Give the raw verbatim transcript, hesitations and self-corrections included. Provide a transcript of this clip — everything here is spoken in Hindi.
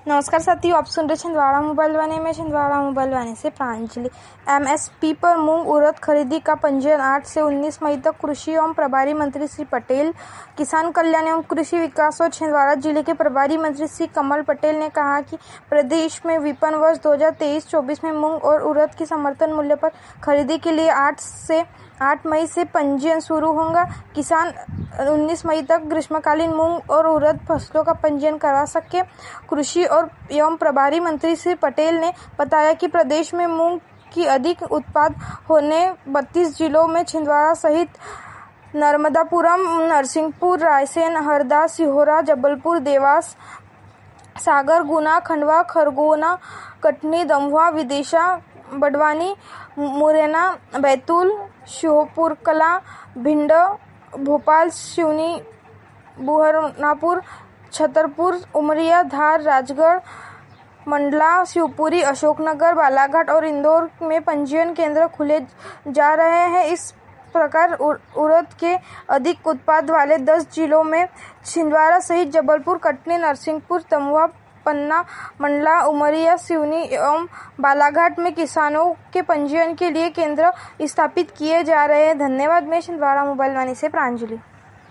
नमस्कार साथियों, आप सुन रहे छिंदवाड़ा मोबाइल वाणी में छिंदवाड़ा मोबाइल वाणी से प्रांजलि। एमएसपी पर मूंग उड़द खरीदी का पंजीयन आठ से उन्नीस मई तक कृषि एवं प्रभारी मंत्री श्री पटेल, किसान कल्याण एवं कृषि विकास और छिंदवाड़ा जिले के प्रभारी मंत्री श्री कमल पटेल ने कहा कि प्रदेश में विपणन वर्ष दो हजार तेईस चौबीस में मूंग और उड़द की समर्थन मूल्य पर खरीदी के लिए आठ से आठ मई से पंजीयन शुरू होगा। किसान उन्नीस मई तक ग्रीष्मकालीन मूंग और उड़द फसलों का पंजीयन करवा सके। कृषि और एवं प्रभारी मंत्री श्री पटेल ने बताया कि प्रदेश में मूंग की अधिक उत्पाद होने बत्तीस जिलों में छिंदवाड़ा सहित नर्मदापुरम, नरसिंहपुर, रायसेन, हरदा, सिहोरा, जबलपुर, देवास, सागर, गुना, खंडवा, खरगोना, कटनी, दमोह, विदिशा, बड़वानी, मुरैना, बैतूल, श्योपुरकला, भिंड, भोपाल, सिवनी, बुरहानपुर, छतरपुर, उमरिया, धार, राजगढ़, मंडला, शिवपुरी, अशोकनगर, बालाघाट और इंदौर में पंजीयन केंद्र खुले जा रहे हैं। इस प्रकार उड़द के अधिक उत्पाद वाले दस जिलों में छिंदवाड़ा सहित जबलपुर, कटनी, नरसिंहपुर, दमोह, पन्ना, मंडला, उमरिया, सिवनी एवं बालाघाट में किसानों के पंजीयन के लिए केंद्र स्थापित किए जा रहे हैं। धन्यवाद। मैं छिंदवाड़ा मोबाइल वाणी से प्रांजलि।